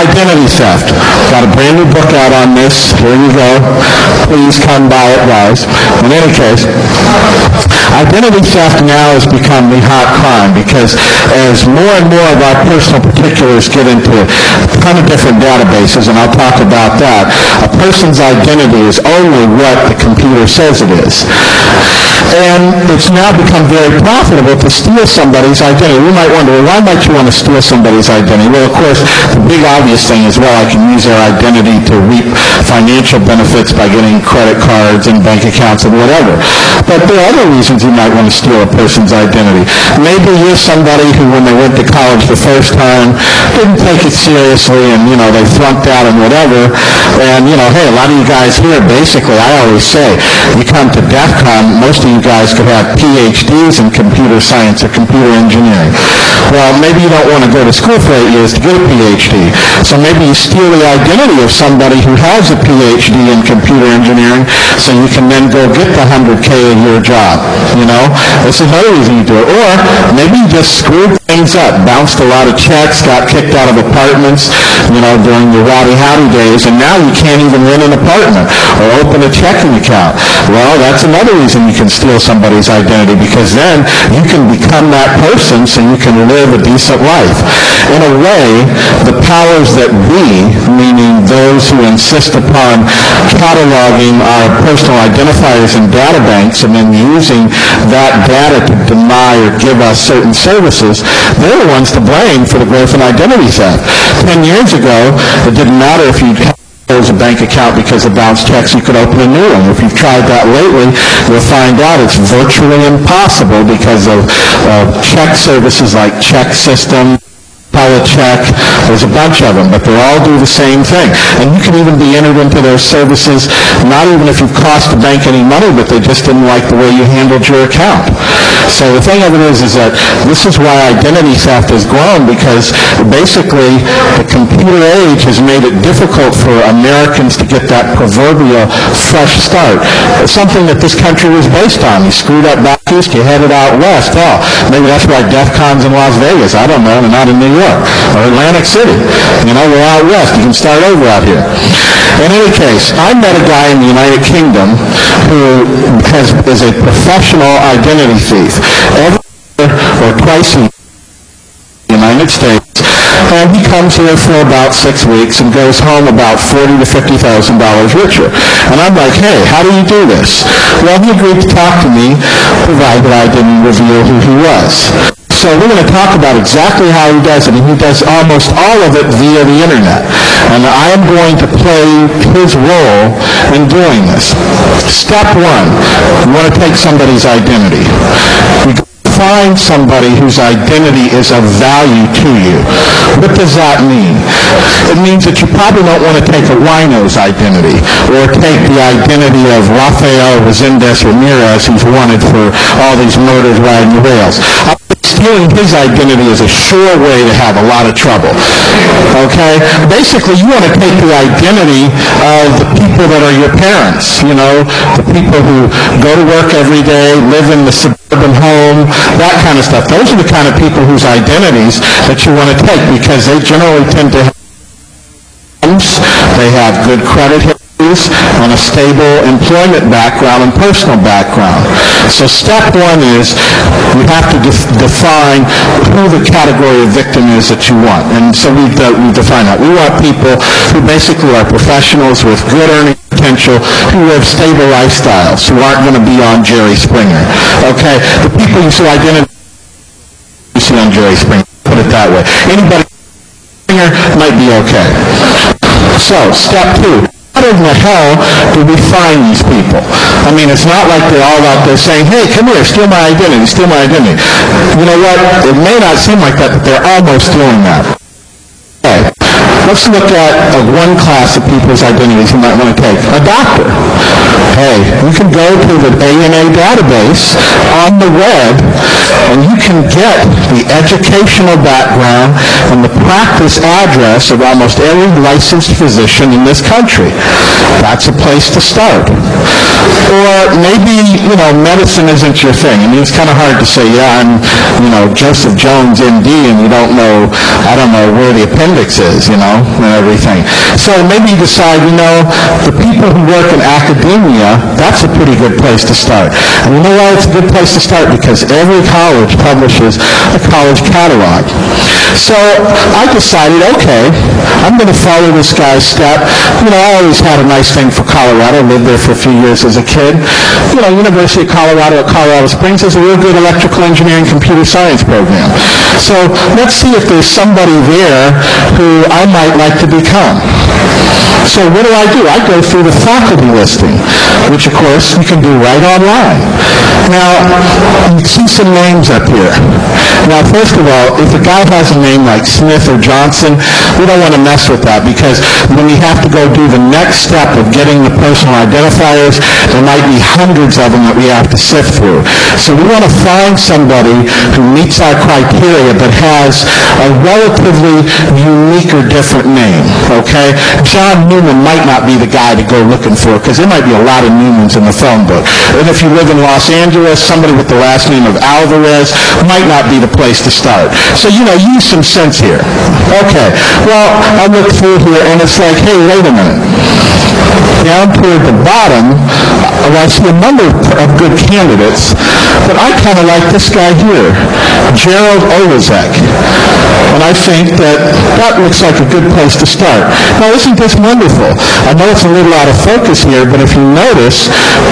Identity theft. Got a brand new book out on this. Here you go. Please come buy it, guys. In any case, identity theft now has become the hot crime because as more and more of our personal particulars get into a ton of different databases, and I'll talk about that, a person's identity is only what the computer says it is. And it's now become very profitable to steal somebody's identity. We might wonder, well, why might you want to steal somebody's identity? Well, of course, the big obvious thing is, well, I can use their identity to reap financial benefits by getting credit cards and bank accounts and whatever. But there are other reasons you might want to steal a person's identity. Maybe you're somebody who, when they went to college the first time, didn't take it seriously and, they flunked out and whatever. And, hey, a lot of you guys here, basically, I always say, you come to DEF CON, most of you guys could have PhDs in computer science or computer engineering. Well, maybe you don't want to go to school for 8 years to get a PhD. So maybe you steal the identity of somebody who has a PhD in computer engineering so you can then go get the $100K a year job. This is another reason you do it. Or maybe you just screwed things up, bounced a lot of checks, got kicked out of apartments, during your rowdy howdy days, and now you can't even rent an apartment or open a checking account. Well, that's another reason you can steal somebody's identity, because then you can become that person so you can live a decent life. In a way, the powers that be, meaning those who insist upon cataloging our personal identifiers in data banks and then using that data to deny or give us certain services, they're the ones to blame for the growth in identity theft. 10 years ago, it didn't matter if you close a bank account because of bounced checks, you could open a new one. If you've tried that lately, you'll find out it's virtually impossible because of check services like ChexSystem, Check. There's a bunch of them, but they all do the same thing. And you can even be entered into their services, not even if you've cost the bank any money, but they just didn't like the way you handled your account. So the thing of it is that this is why identity theft has grown, because basically the computer age has made it difficult for Americans to get that proverbial fresh start. It's something that this country was based on. You screwed up back east, you headed out west. Oh, maybe that's why DEF CON's in Las Vegas. I don't know. They're not in New York or Atlantic City. We're out west. You can start over out here. In any case, I met a guy in the United Kingdom who is a professional identity thief. Every year or twice a year in the United States, and he comes here for about 6 weeks and goes home about $40,000 to $50,000 richer. And I'm like, hey, how do you do this? Well, he agreed to talk to me, provided I didn't reveal who he was. So we're going to talk about exactly how he does it, and he does almost all of it via the internet. And I am going to play his role in doing this. Step one, you want to take somebody's identity. You find somebody whose identity is of value to you. What does that mean? It means that you probably don't want to take a wino's identity or take the identity of Rafael Resendez Ramirez, who's wanted for all these murders riding the rails. Stealing his identity is a sure way to have a lot of trouble. Okay? Basically, you want to take the identity of the people that are your parents, the people who go to work every day, live in the suburban home, that kind of stuff. Those are the kind of people whose identities that you want to take, because they generally tend to have homes, they have good credit histories, and a stable employment background and personal background. So step one is you have to define who the category of victim is that you want. And so we define that. We want people who basically are professionals with good earning potential, who live stable lifestyles, who aren't going to be on Jerry Springer. Okay? The people you see identity you see on Jerry Springer, put it that way. Anybody Springer might be okay. So step two. How in the hell do we find these people? I mean, it's not like they're all out there saying, hey, come here, steal my identity, steal my identity. You know what? It may not seem like that, but they're almost doing that. Okay. Let's look at one class of people's identities you might want to take. A doctor. Hey, you can go to the ANA database on the web, and you can get the educational background and the practice address of almost every licensed physician in this country. That's a place to start. Or maybe, medicine isn't your thing. I mean, it's kind of hard to say, yeah, I'm, Joseph Jones, MD, and you don't know, I don't know where the appendix is, and everything. So maybe you decide, the people who work in academia, that's a pretty good place to start. And you know why it's a good place to start? Because every college publishes a college catalog. So I decided, okay, I'm going to follow this guy's step. I always had a nice thing for Colorado. Lived there for a few years as a kid. University of Colorado at Colorado Springs has a real good electrical engineering computer science program. So let's see if there's somebody there who I might like to become. So what do? I go through the faculty listing, which of course you can do right online. Now, you see some names up here. Now, first of all, if a guy has a name like Smith or Johnson, we don't want to mess with that, because when you have to go do the next step of getting the personal identifiers, there might be hundreds of them that we have to sift through. So we want to find somebody who meets our criteria but has a relatively unique or different name, okay? John Newman might not be the guy to go looking for, because there might be a lot of Newmans in the phone book. And if you live in Los Angeles, somebody with the last name of Alvarez might not be the place to start. So, use some sense here. Okay, well, I look through here, and it's like, hey, wait a minute. Down toward the bottom, I see a number of good candidates, but I kind of like this guy here, Gerald Olezek. And I think that looks like a good place to start. Now, isn't this wonderful? I know it's a little out of focus here, but if you notice,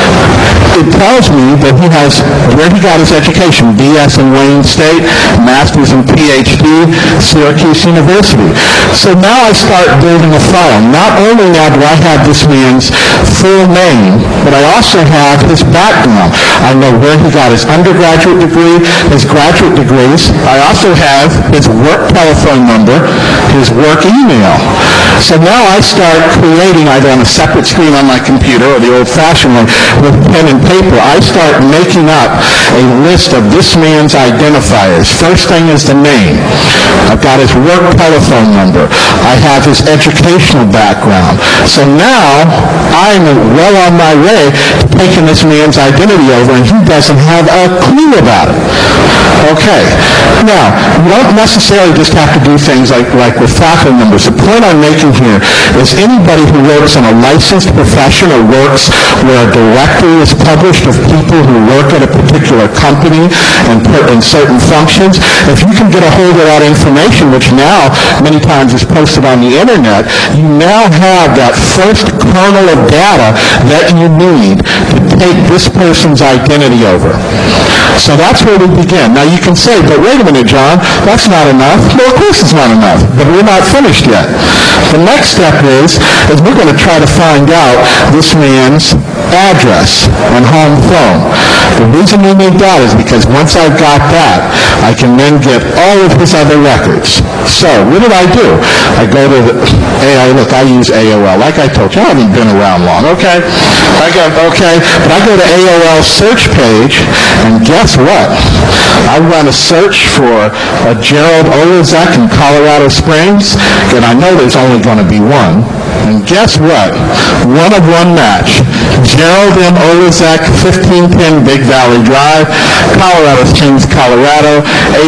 it tells me that he has, where he got his education, BS in Wayne State, Master's and PhD, Syracuse University. So now I start building a file. Not only now do I have this man's full name, but I also have his background. I know where he got his undergraduate degree, his graduate degrees. I also have his work telephone number, his work email. So now I start creating, either on a separate screen on my computer or the old-fashioned one with pen and paper, I start making up a list of this man's identifiers. First thing is the name. I've got his work telephone number. I have his educational background. So now I'm well on my way to taking this man's identity over, and he doesn't have a clue about it. Okay. Now, you don't necessarily just have to do things like with faculty numbers. The point I'm making here is anybody who works in a licensed profession or works where a directory is published of people who work at a particular company and put in certain functions, if you can get a hold of that information, which now many times is posted on the internet, you now have that first kernel of data that you need to take this person's identity over. So that's where we begin. Now you can say, but wait a minute, John, that's not enough. Well, of course it's not enough, but we're not finished yet. The next step is we're going to try to find out this man's address and home phone. The reason we need that is because once I've got that, I can then get all of his other records. So what did I do? I go to I use AOL. Like I told you, I haven't been around long, okay? But I go to AOL search page, and guess what? I run a search for a Gerald Olezek in Colorado Springs, and I know there's only going to be one. And guess what? One of one match. Gerald M. Olezek, 1510 Big Valley Drive, Colorado Springs, Colorado,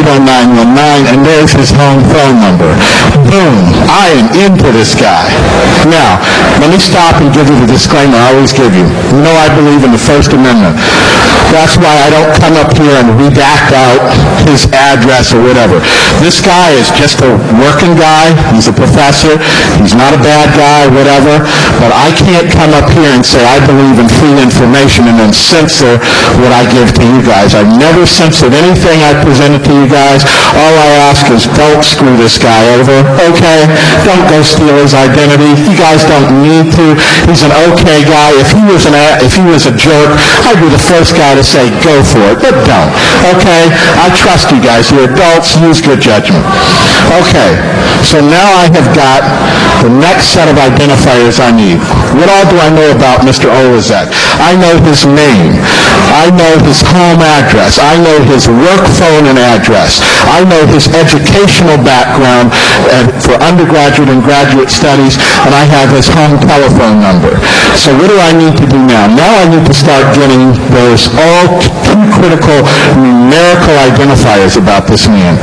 80919, and there's his home phone number. Boom. I am into this guy. Now, let me stop and give you the disclaimer I always give you. You know I believe in the First Amendment. That's why I don't come up here and redact out his address or whatever. This guy is just a working guy. He's a professor. He's not a bad guy, whatever. But I can't come up here and say I believe in free information and then censor what I give to you guys. I've never censored anything I presented to you guys. All I ask is don't screw this guy over, okay? Don't go steal his identity. You guys don't need to. He's an okay guy. If he was a jerk, I'd be the first guy to to say go for it, but don't. Okay? I trust you guys. You're adults. Use good judgment. Okay. So now I have got the next set of identifiers I need. What all do I know about Mr. Olezek? I know his name. I know his home address. I know his work phone and address. I know his educational background for undergraduate and graduate studies, and I have his home telephone number. So what do I need to do now? Now I need to start getting those two critical numerical identifiers about this man.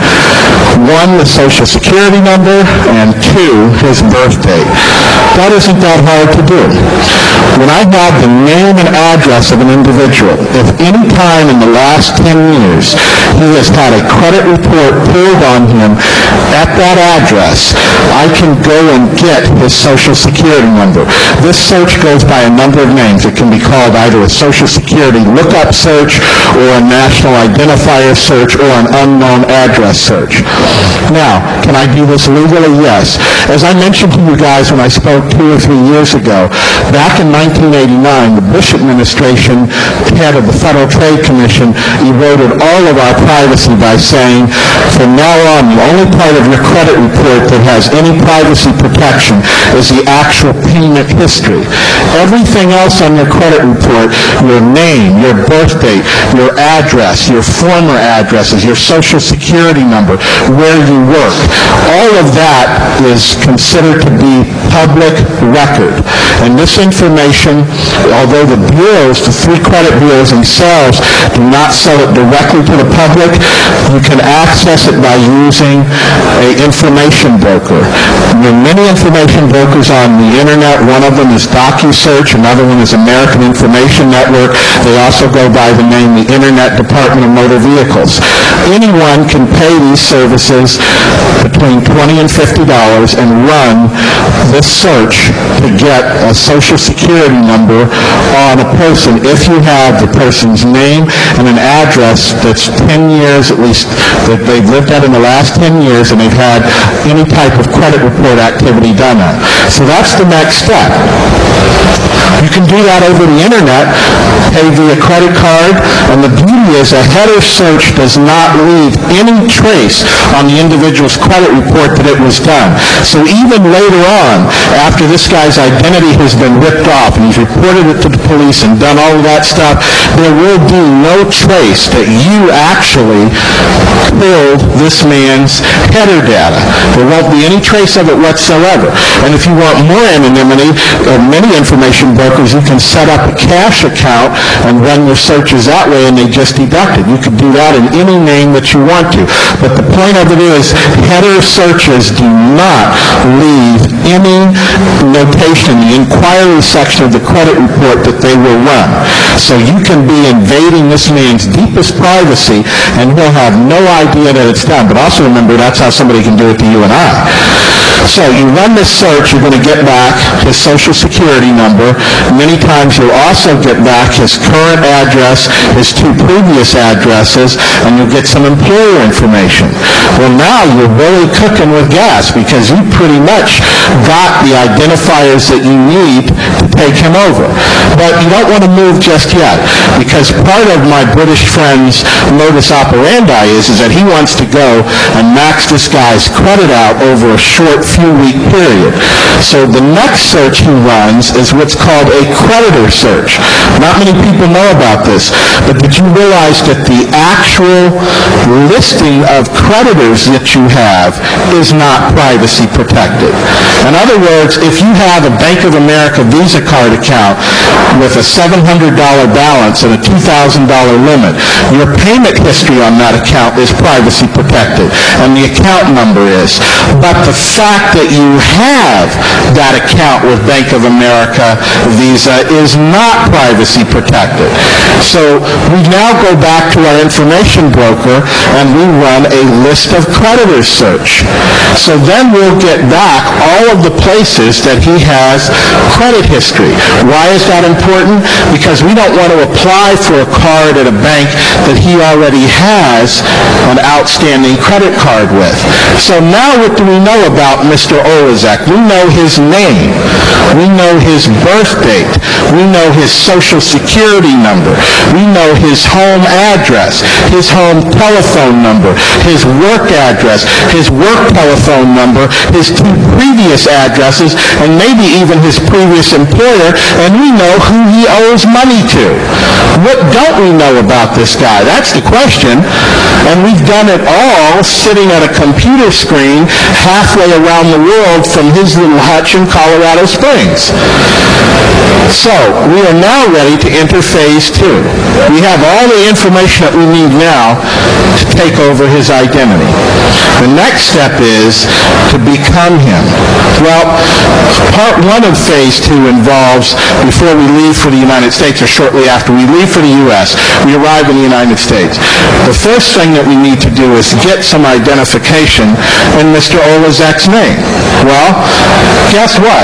One, the Social Security number, and two, his birth date. That isn't that hard to do. When I have the name and address of an individual, if any time in the last 10 years he has had a credit report pulled on him at that address, I can go and get his Social Security number. This search goes by a number of names. It can be called either a Social Security lookup search or a national identifier search or an unknown address search. Now, can I do this legally? Yes. As I mentioned to you guys when I spoke 2 or 3 years ago, back in 1989, the Bush administration, head of the Federal Trade Commission, eroded all of our privacy by saying, from now on, the only part of your credit report that has any privacy protection is the actual payment history. Everything else on your credit report, your name, your birth date, your address, your former addresses, your Social Security number, where you work, all of that is considered to be public record. And this information, although the bureaus, the 3 credit bureaus themselves, do not sell it directly to the public, you can access it by using an information broker. There are many information brokers on the internet. One of them is DocuSearch. Another one is American Information Network. They also go by the name the Internet Department of Motor Vehicles. Anyone can pay these services between $20 and $50 and run this search to get a Social Security number on a person if you have the person's name and an address that's 10 years at least, that they've lived at in the last 10 years and they've had any type of credit report activity done on. So that's the next step. You can do that over the internet, pay via credit card, and the beauty is a header search does not leave any trace on the individual's credit report that it was done. So even later on, after this guy's identity has been ripped off and he's reported it to the police and done all of that stuff, there will be no trace that you actually killed this man's header data. There won't be any trace of it whatsoever. And if you want more anonymity, many information brokers, you can set up a cash account and run your searches that way and they just deduct it. You can do that in any name that you want to. But the point of it is, header searches do not leave any notation in the inquiry section of the credit report that they will run. So you can be invading this man's deepest privacy and he'll have no idea that it's done. But also remember, that's how somebody can do it to you and I. So you run this search, you're going to get back his Social Security number. Many times you'll also get back his current address, his 2 previous addresses, and you'll get some employer information. Well, now you're really cooking with gas because you pretty much got the identifiers that you need to take him over. But you don't want to move just yet because part of my British friend's modus operandi is that he wants to go and max this guy's credit out over a short few-week period. So the next search he runs is what's called a creditor search. Not many people know about this, but did you realize that the actual listing of creditors that you have is not privacy protected? In other words, if you have a Bank of America Visa card account with a $700 balance and a $2,000 limit, your payment history on that account is privacy protected, and the account number is. But the fact that you have that account with Bank of America Visa is not privacy protected. So we now go back to our information broker and we run a list of creditors search. So then we'll get back all of the places that he has credit history. Why is that important? Because we don't want to apply for a card at a bank that he already has an outstanding credit card with. So now what do we know about Mr. Olezek? We know his name. We know his birth date. We know his Social Security security number. We know his home address, his home telephone number, his work address, his work telephone number, his 2 previous addresses, and maybe even his previous employer, and we know who he owes money to. What don't we know about this guy? That's the question. And we've done it all sitting at a computer screen halfway around the world from his little hutch in Colorado Springs. So, we are now ready to enter phase 2. We have all the information that we need now to take over his identity. The next step is to become him. Well, part 1 of phase 2 involves, before we leave for the United States, or shortly after we leave for the U.S., we arrive in the United States. The first thing that we need to do is get some identification in Mr. Oleszek's name. Well, guess what?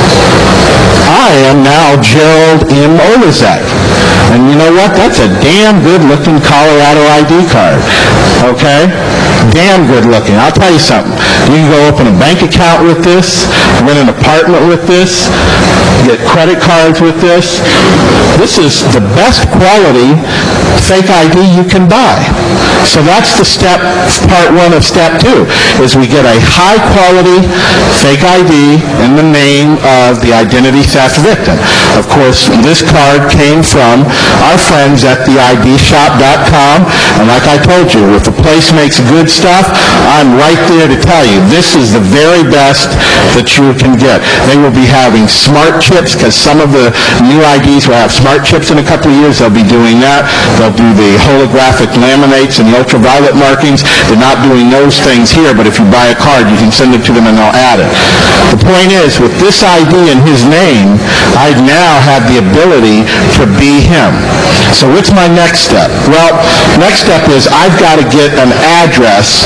I am now Gerald M. Oleszek. And you know what? That's a damn good-looking Colorado ID card. Okay? Damn good-looking. I'll tell you something. You can go open a bank account with this, rent an apartment with this, get credit cards with this. This is the best quality fake ID you can buy. So that's the part 1 of step 2, is we get a high-quality fake ID in the name of the identity theft victim. Of course, this card came from our friends at theidshop.com, and like I told you, if the place makes good stuff, I'm right there to tell you, this is the very best that you can get. They will be having smart chips, because some of the new IDs will have smart chips in a couple of years. They'll be doing that. They'll do the holographic laminates and the ultraviolet markings. They're not doing those things here, but if you buy a card, you can send it to them and they'll add it. The point is, with this ID in his name, I now have the ability to be him. So what's my next step? Well, next step is I've got to get an address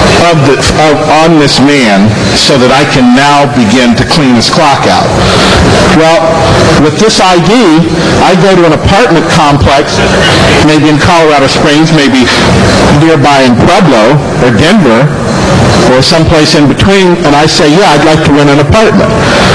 on this man so that I can now begin to clean his clock out. Well, with this ID, I go to an apartment complex, maybe in Colorado Springs, maybe nearby in Pueblo or Denver, or someplace in between, and I say, yeah, I'd like to rent an apartment.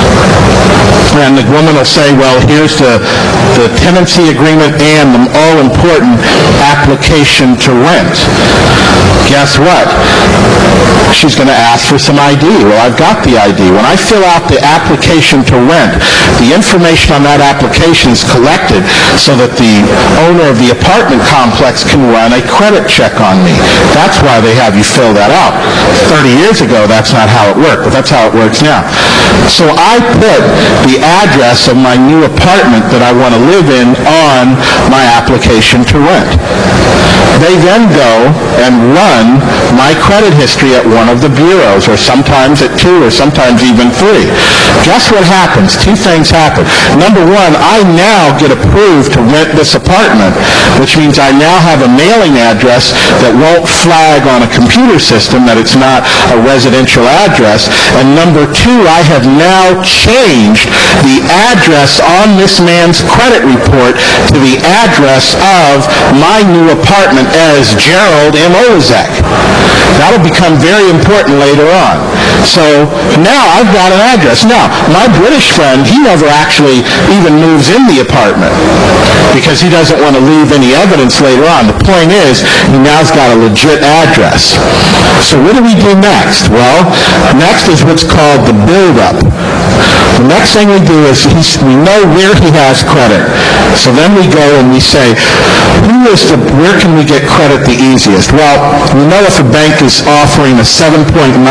And the woman will say, well, here's the tenancy agreement and the all-important application to rent. Guess what? She's going to ask for some ID. Well, I've got the ID. When I fill out the application to rent, the information on that application is collected so that the owner of the apartment complex can run a credit check on me. That's why they have you fill that out. 30 years ago, that's not how it worked, but that's how it works now. So I put the address of my new apartment that I want to live in on my application to rent. They then go and run my credit history at one of the bureaus, or sometimes at 2, or sometimes even 3. Guess what happens? 2 things happen. Number 1, I now get approved to rent this apartment, which means I now have a mailing address that won't flag on a computer system that it's not a residential address. And number 2, I have now changed the address on this man's credit report to the address of my new apartment as Gerald M. Oleszek. That'll become very important later on. So now I've got an address. Now, my British friend, he never actually even moves in the apartment because he doesn't want to leave any evidence later on. The point is, he now's got a legit address. So what do we do next? Well, next is what's called the build-up. The next thing we do is we know where he has credit. So then we go and we say, where can we get credit the easiest? Well, we know if a bank is offering a 7.9%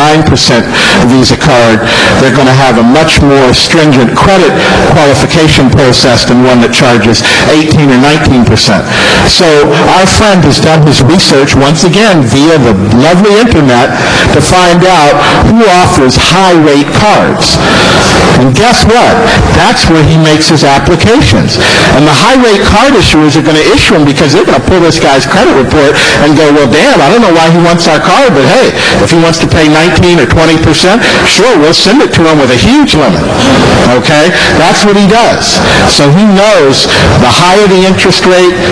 Visa card, they're going to have a much more stringent credit qualification process than one that charges 18 or 19%. So our friend has done his research once again via the lovely internet to find out who offers high-rate cards. And guess what? That's where he makes his applications. And the high-rate card issuers are going to issue them because they're going to pull this guy's credit report and go, well, damn, I don't know why he wants our card, but hey, if he wants to pay 19 or 20%, sure, we'll send it to him with a huge limit. Okay? That's what he does. So he knows the higher the interest rate, the more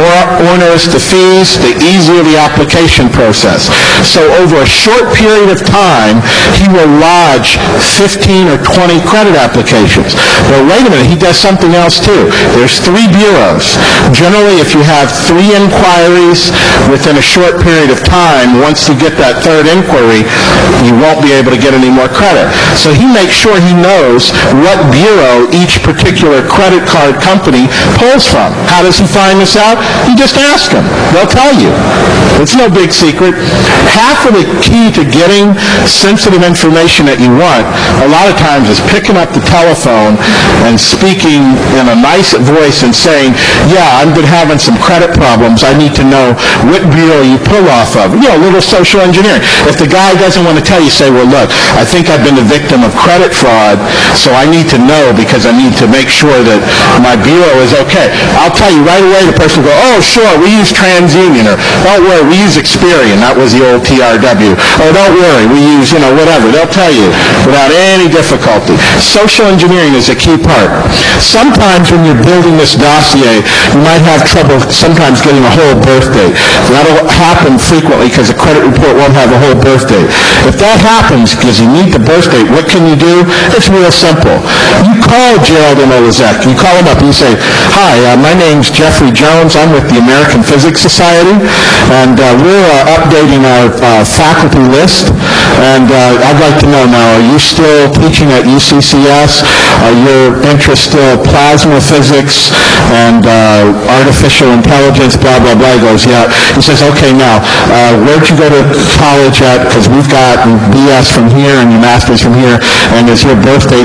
more onerous the fees, the easier the application process. So over a short period of time, he will lodge 15 or 20 credit applications. Well, wait a minute, he does something else too. There's 3 bureaus. Generally, if you have 3 inquiries within a short period of time, once you get that 3rd inquiry, you won't be able to get any more credit. So he makes sure he knows what bureau each particular credit card company pulls from. How does he find this out? You just ask them. They'll tell you. It's no big secret. Half of the key to getting sensitive information that you want, a lot of times, is picking up the telephone and speaking in a nice voice and saying, yeah, I've been having some credit problems. I need to know what bureau you pull off of. You know, a little social engineering. If the guy doesn't want to tell you, say, well, look, I think I've been the victim of credit fraud, so I need to know because I need to make sure that my bureau is okay. I'll tell you right away, the person will go, oh, sure, we use TransUnion, or don't worry, we use Experian. That was the old TRW. Oh, don't worry, we use, whatever. They'll tell you without any difficulty. Social engineering is a key part. Sometimes when you're building this dossier, you might have trouble sometimes getting a whole birth date. That'll happen frequently because a credit report won't have a whole birth date. If that happens because you need the birth date, what can you do? It's real simple. You call Gerald and Olazek. You call him up and you say, hi, my name's Jeffrey Jones. I'm with the American Physics Society, and we're updating our faculty list, and I'd like to know now, are you still teaching at UCCS? Are your interests still plasma physics and artificial intelligence, blah, blah, blah? He goes, yeah. He says, okay, now, where'd you go to college at? Because we've got BS from here and your master's from here, and is your birth date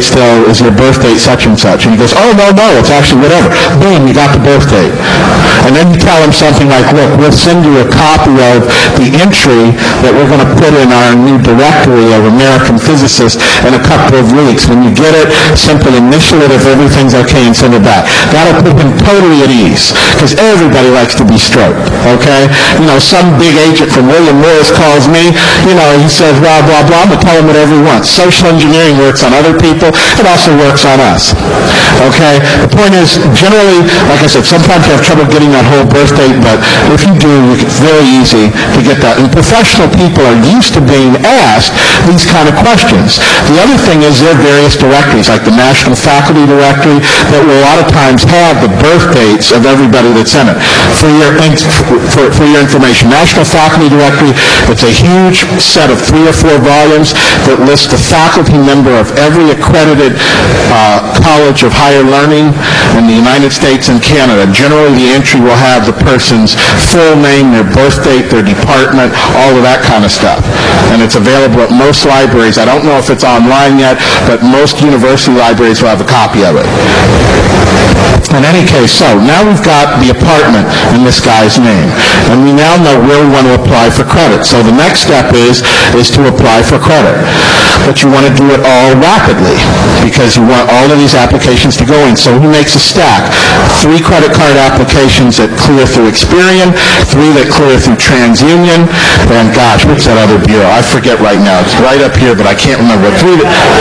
such and such? And he goes, oh, no, it's actually whatever. Boom, you got the birth date. And then you tell him something like, look, we'll send you a copy of the entry that we're going to put in our new directory of American physicists in a couple of weeks. When you get it, simply initial it if everything's okay and send it back. That'll put him totally at ease, because everybody likes to be stroked, okay? Some big agent from William Morris calls me, he says, blah, blah, blah. I'm going to tell him whatever he wants. Social engineering works on other people. It also works on us, okay? The point is, generally, like I said, sometimes you have trouble getting that whole birth date, but if you do, it's very easy to get that. And professional people are used to being asked these kind of questions. The other thing is there are various directories, like the National Faculty Directory, that will a lot of times have the birth dates of everybody that's in it. For your information, National Faculty Directory, it's a huge set of 3 or 4 volumes that lists the faculty member of every accredited college of higher learning in the United States and Canada. Generally, the entry will have the person's full name, their birth date, their department, all of that kind of stuff. And it's available at most libraries. I don't know if it's online yet, but most university libraries will have a copy of it. In any case, so now we've got the apartment in this guy's name, and we now know where we want to apply for credit. So the next step is to apply for credit. But you want to do it all rapidly because you want all of these applications to go in. So he makes a stack. 3 credit card applications that clear through Experian, 3 that clear through TransUnion, and gosh, what's that other bureau? I forget right now. It's right up here, but I can't remember. 3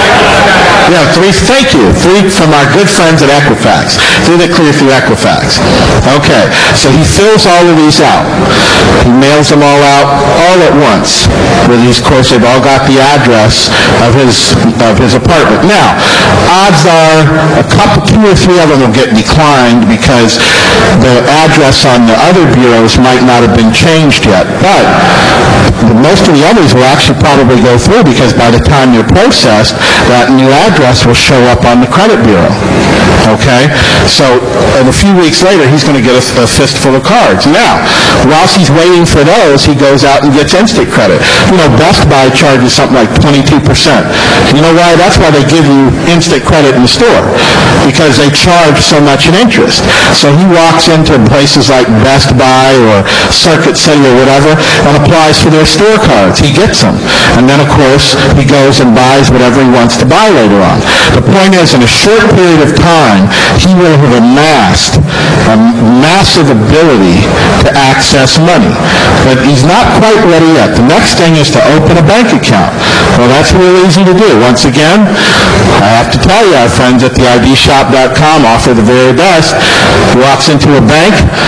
thank you. 3 from our good friends at Equifax. 3 that clear through Equifax. Okay, so he fills all of these out. He mails them all out all at once. With these, of course, they've all got the address of his apartment. Now, odds are a couple, 2 or 3 of them will get declined because the address on the other bureaus might not have been changed yet. But most of the others will actually probably go through because by the time they're processed, that new address will show up on the credit bureau. Okay? So a few weeks later, he's going to get a fistful of cards. Now, whilst he's waiting for those, he goes out and gets instant credit. Best Buy charges something like 22%. You know why? That's why they give you instant credit in the store, because they charge so much in interest. So he walks into places like Best Buy or Circuit City or whatever and applies for their store cards. He gets them. And then, of course, he goes and buys whatever he wants to buy later on. The point is, in a short period of time, he will have amassed a massive ability to access money. But he's not quite ready yet. The next thing is to open a bank account. Well, that's real easy to do. Once again, I have to tell you, our friends at the idshop.com offer the very best. He walks into a bank,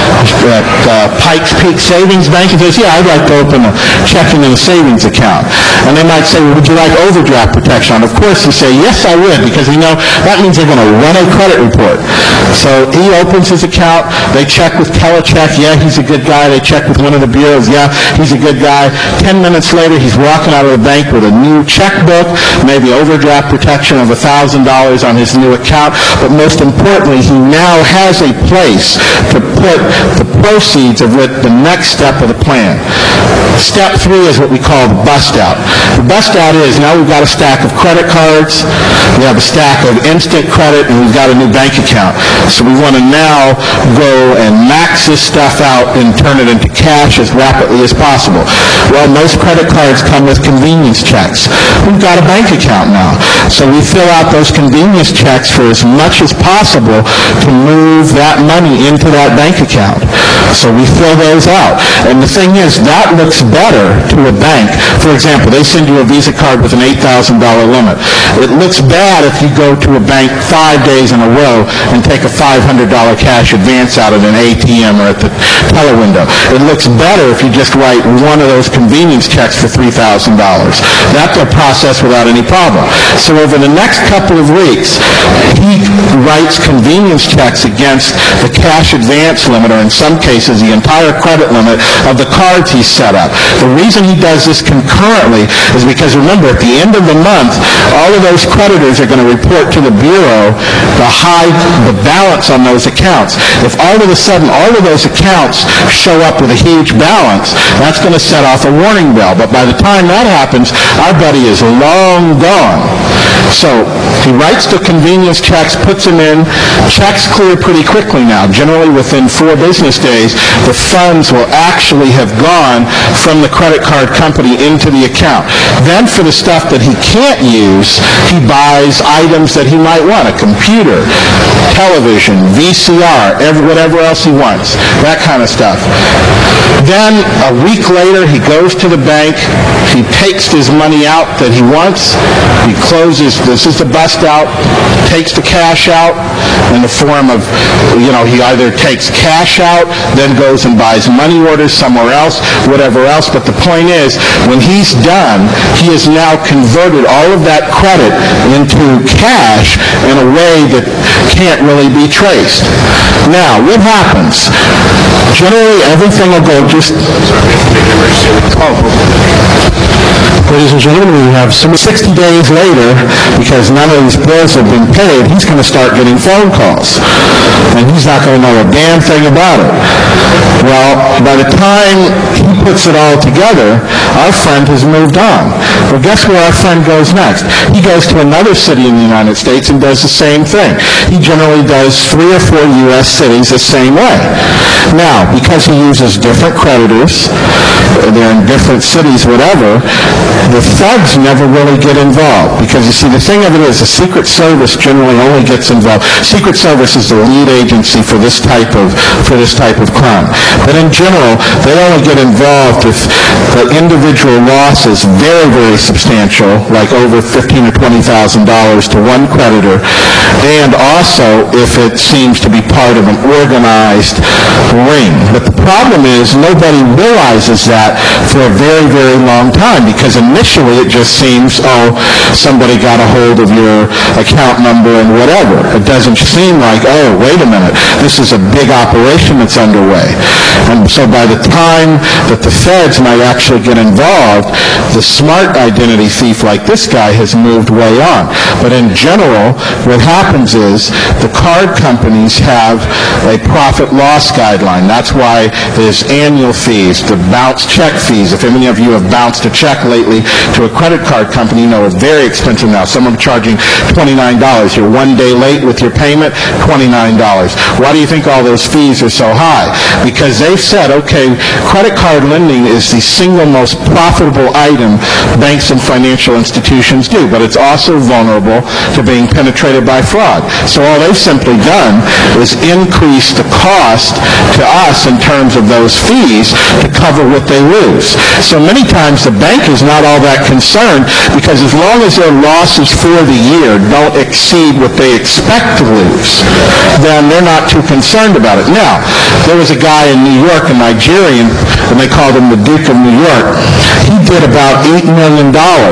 at Pikes Peak Savings Bank, and says, yeah, I'd like to open a checking and a savings account. And they might say, well, would you like overdraft protection? Of course, you say, yes, I would, because you know that means they're going to run a credit report. So he opens his account. They check with Telecheck. Yeah, he's a good guy. They check with one of the bureaus. Yeah, he's a good guy. 10 minutes later, he's walking out of the bank with a new checkbook, maybe overdraft protection of $1,000 on his new account. But most importantly, he now has a place to put the proceeds of the next step of the plan. Step 3 is what we call the bust out. The bust out is now we've got a stack of credit cards, we have a stack of instant credit, and we've got a new bank account. So we want to now go and max this stuff out and turn it into cash as rapidly as possible. Well, most credit cards come with convenience checks. We've got a bank account now. So we fill out those convenience checks for as much as possible to move that money into that bank account. So we fill those out. And the thing is, that looks better to a bank. For example, they send you a Visa card with an $8,000 limit. It looks bad if you go to a bank 5 days in a row and take a $500 cash advance out at an ATM or at the teller window. It looks better if you just write one of those convenience checks for $3,000. That's a process without any problem. So over the next couple of weeks, he writes convenience checks against the cash advance limit, or in some cases, the entire credit limit of the cards he's set up. The reason he does this concurrently is because, remember, at the end of the month, all of those creditors are going to report to the Bureau the balance on those accounts. If all of a sudden all of those accounts show up with a huge balance, that's going to set off a warning bell. But by the time that happens, our buddy is long gone. So he writes the convenience checks, puts them in. Checks clear pretty quickly now. Generally within 4 business days, the funds will actually have gone from the credit card company into the account. Then for the stuff that he can't use, he buys items that he might want, a computer, television, VCR, whatever else he wants, that kind of stuff. Then a week later, he goes to the bank, he takes his money out that he wants, he closes, this is the bust out, takes the cash out in the form of, he either takes cash out, then goes and buys money orders somewhere else, whatever else. But the point is, when he's done, he has now converted all of that credit into cash in a way that can't really be traced. Now, what happens? Generally, everything will go just... Ladies and gentlemen, we have 60 days later, because none of these bills have been paid, he's going to start getting phone calls. And he's not going to know a damn thing about it. Well, by the time he puts it all together, our friend has moved on. Well, guess where our friend goes next? He goes to another city in the United States and does the same thing. He generally does 3 or 4 U.S. cities the same way. Now, because he uses different creditors, they're in different cities, whatever, the feds never really get involved. Because you see, the thing of it is, the Secret Service generally only gets involved. Secret Service is the lead agency for this type of crime. But in general, they only get involved if the individual loss is very, very substantial, like over $15,000 or $20,000 to one creditor, and also if it seems to be part of an organized ring. But the problem is, nobody realizes that for a very, very long time, because initially it just seems, somebody got a hold of your account number and whatever. It doesn't seem like, wait a minute, this is a big operation that's underway. And so by the time that the feds might actually get involved, the smart identity thief like this guy has moved way on. But in general, what happens is the card companies have a profit loss guideline. That's why there's annual fees, the bounce check fees. If any of you have bounced a check lately to a credit card company, you know it's very expensive now. Some are charging $29. You're 1 day late with your payment, $29. Why do you think all those fees are so high? Because they've said, okay, credit card lending is the single most profitable item banks and financial institutions do, but it's also vulnerable to being penetrated by fraud. So all they've simply done is increase the cost to us in terms of those fees to cover what they lose. So many times the bank is not all that concerned, because as long as their losses for the year don't exceed what they expect to lose, then they're not too concerned about it. Now, there was a guy in New York, a Nigerian, and they called him the Duke of New York. He did about $8 million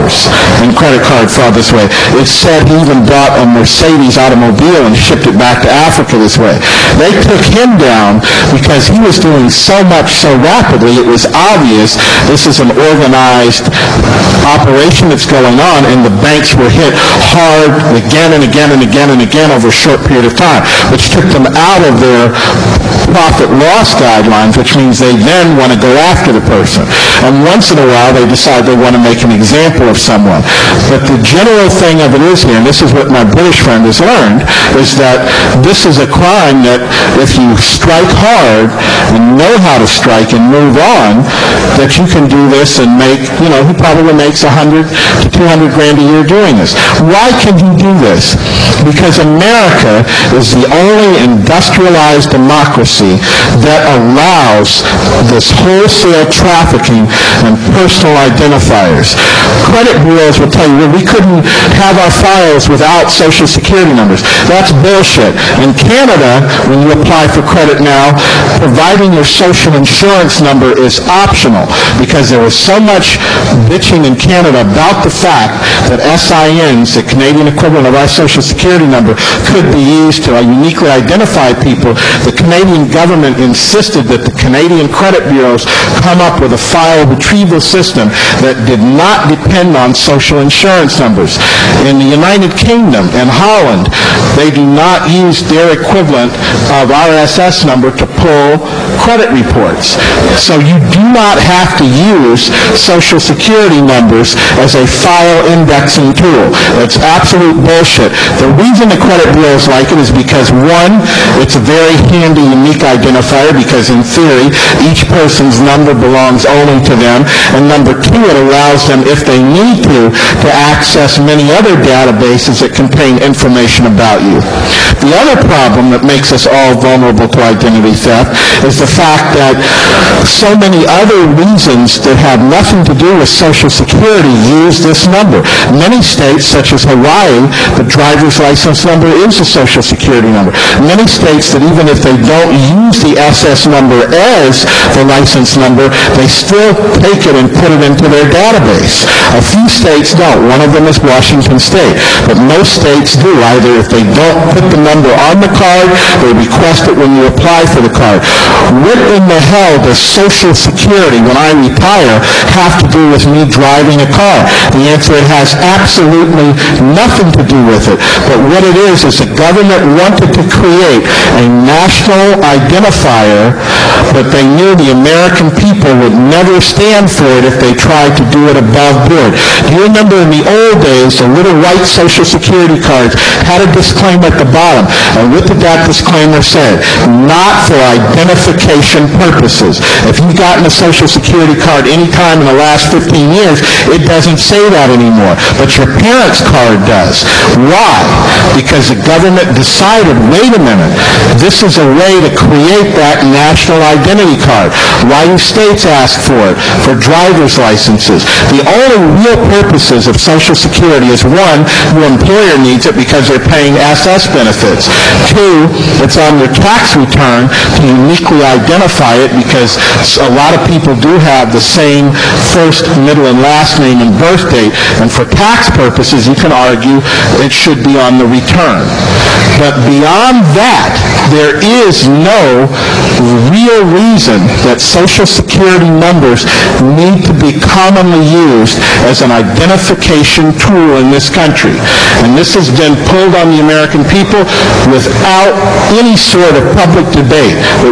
in credit card fraud this way. It said he even bought a Mercedes automobile and shipped it back to Africa this way. They took him down because he was doing so much so rapidly. It was obvious this is an organized operation that's going on, and the banks were hit hard again and again and again and again over a short period of time, which took them out of their profit loss guidelines, which means they then want to go after the person. And once in a while they decide they want to make an example of someone. But the general thing of it is here, and this is what my British friend has learned, is that this is a crime that if you strike hard and know how to strike and move on, that you can do this and make, he probably makes 100 to 200 grand a year doing this. Why can he do this? Because America is the only industrialized democracy that allows this wholesale trafficking and personal identifiers. Credit bureaus will tell you, well, we couldn't have our files without Social Security numbers. That's bullshit. In Canada, when you apply for credit now, providing your social insurance number is optional, because there was so much bitching in Canada about the fact that SINs, the Canadian equivalent of our Social Security number, could be used to uniquely identify people. The Canadian government insisted that the Canadian credit bureaus come up with a file retrieval system that did not depend on social insurance numbers. In the United Kingdom and Holland, they do not use their equivalent of RSS number to pull credit reports. So you do not have to use Social Security numbers as a file indexing tool. That's absolute bullshit. The reason the credit bureaus like it is because, one, it's a very handy, unique identifier, because in theory, each person's number belongs only to them, and number two, it allows them, if they need to access many other databases that contain information about you. The other problem that makes us all vulnerable to identity theft is the fact that so many other reasons that have nothing to do with Social Security use this number. Many states, such as Hawaii, the driver's license number is a Social Security number. Many states that even if they don't use the SS number as the license number, they still take it and put it into their database. A few states don't. One of them is Washington State. But most states do. Either if they don't put the number on the card, they request it when you apply for the card. What in the hell does Social Security, when I retire, have to do with me driving a car? The answer, it has absolutely nothing to do with it. But what it is the government wanted to create a national identifier, but they knew the American people would never stand for it if they tried to do it above board. Do you remember in the old days, the little white Social Security cards had a disclaimer at the bottom? And what did that disclaimer say? Not for identification purposes. If you've gotten a Social Security card any time in the last 15 years, it doesn't say that anymore. But your parents' card does. Why? Because the government decided, wait a minute, this is a way to create that national identity card. Why do states ask for it? For driver's licenses. The only real purposes of Social Security is, one, your employer needs it because they're paying SS benefits. Two, it's on your tax return to uniquely identify it, because a lot of people do have the same first, middle, and last name and birth date, and for tax purposes, you can argue it should be on the return. But beyond that, there is no real reason that Social Security numbers need to be commonly used as an identification tool in this country. And this has been pulled on the American people without any sort of public debate. It was done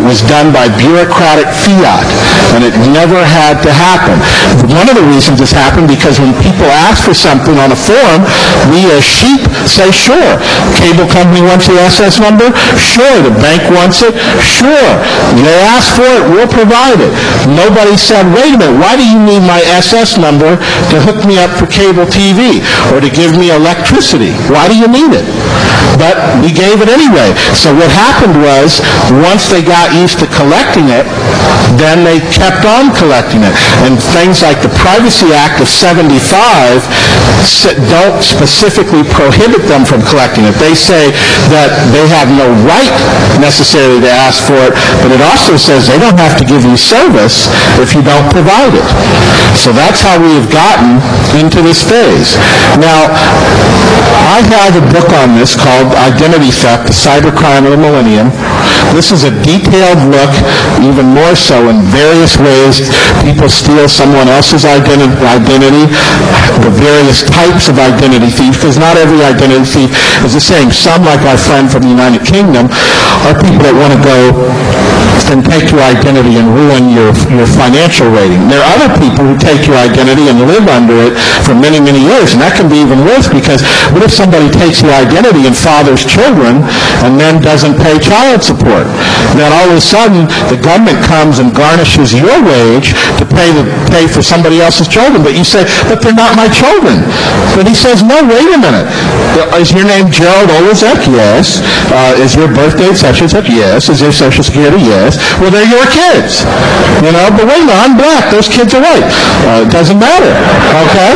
done by bureaucratic fiat, and it never had to happen. One of the reasons this happened because when people ask for something on a form, we as sheep say, sure. Cable company wants the SS number? Sure. The bank wants it? Sure. They ask for it, we'll provide it. Nobody said, wait a minute, why do you need my SS number to hook me up for cable TV or to give me electricity? Why do you need it? But we gave it anyway. So what happened was, once they got used to collecting it, then they kept on collecting it. And things like the Privacy Act of 75 don't specifically prohibit them from collecting it. They say that they have no right necessarily to ask for it, but it also says they don't have to give you service if you don't provide it. So that's how we have gotten into this phase. Now, I have a book on this called Identity Theft, the Cybercrime of the Millennium. This is a detailed look, even more so in various ways people steal someone else's identity, the various types of identity thieves, because not every identity thief is the same. Some, like our friend from the United Kingdom, are people that want to go and take your identity and ruin your financial rating. There are other people who take your identity and live under it for many, many years, and that can be even worse, because what if somebody takes your identity and fathers children and then doesn't pay child support? Then all of a sudden the government comes and garnishes your wage to pay for somebody else's children, but you say, but they're not my children. But he says, no, wait a minute. Is your name Gerald Olazek? Yes. Is your birth date such and such? Yes. Is your social security? Yes. Well, they're your kids. But wait a minute, I'm black. Those kids are white. It doesn't matter. Okay?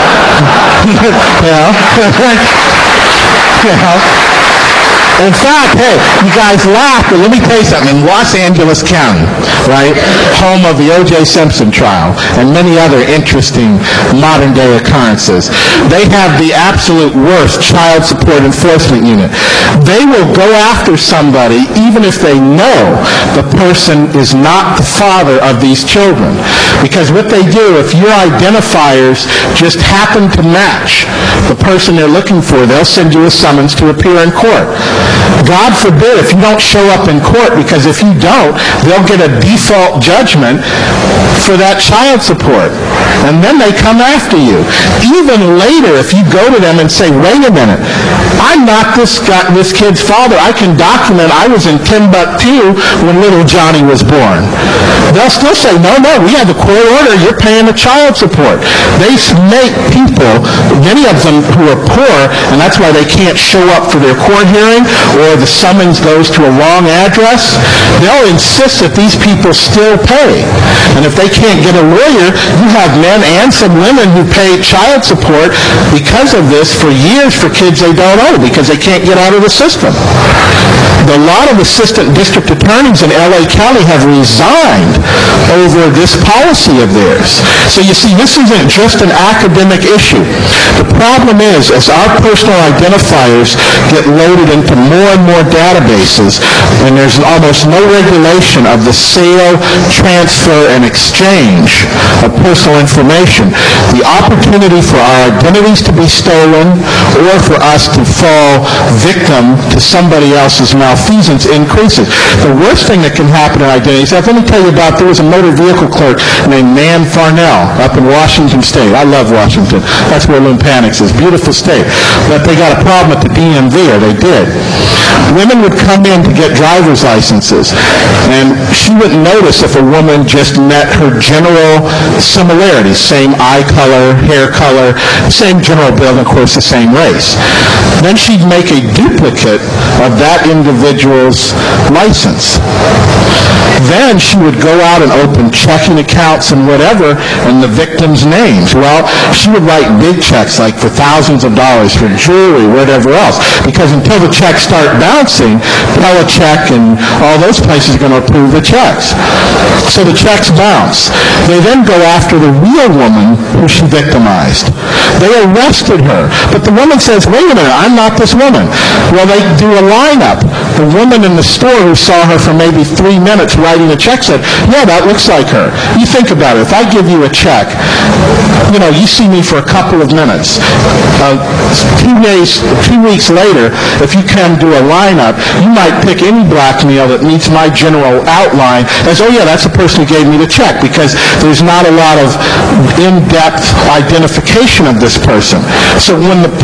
In fact, hey, you guys laugh, but let me tell you something. In Los Angeles County, right, home of the O.J. Simpson trial and many other interesting modern-day occurrences, they have the absolute worst child support enforcement unit. They will go after somebody even if they know the person is not the father of these children. Because what they do, if your identifiers just happen to match the person they're looking for, they'll send you a summons to appear in court. God forbid if you don't show up in court, because if you don't, they'll get a default judgment for that child support. And then they come after you. Even later, if you go to them and say, wait a minute, I'm not this kid's father. I can document I was in Timbuktu when little Johnny was born. They'll still say, no, we have a court order. You're paying the child support. They make people, many of them who are poor, and that's why they can't show up for their court hearing, or the summons goes to a wrong address, they'll insist that these people still pay. And if they can't get a lawyer, you have men and some women who pay child support because of this for years for kids they don't own, because they can't get out of the system. A lot of assistant district attorneys in L.A. County have resigned over this policy of theirs. So you see, this isn't just an academic issue. The problem is, as our personal identifiers get loaded into more and more databases, and there's almost no regulation of the sale, transfer, and exchange of personal information, the opportunity for our identities to be stolen or for us to fall victim to somebody else's malfeasance increases. The worst thing that can happen in identities, let me tell you about, there was a motor vehicle clerk named Nan Farnell up in Washington State. I love Washington. That's where Lumpanics is. Beautiful state. But they got a problem at the DMV, or they did. Women would come in to get driver's licenses, and she wouldn't notice if a woman just met her general similarities, same eye color, hair color, same general build, and of course the same race. Then she'd make a duplicate of that individual's license. Then she would go out and open checking accounts and whatever in the victims' names. Well, she would write big checks, like for thousands of dollars for jewelry, whatever else, because until the checks start bouncing, Belichick and all those places are going to approve the checks. So the checks bounce. They then go after the real woman who she victimized. They arrested her. But the woman says, wait a minute, I'm not this woman. Well, they do a lineup. The woman in the store who saw her for maybe 3 minutes writing a check said, yeah, that looks like her. You think about it. If I give you a check, you see me for a couple of minutes. 2 weeks later, if you can do a lineup, you might pick any blackmail that meets my general outline as, oh yeah, that's the person who gave me the check, because there's not a lot of in-depth identification of this person. So when the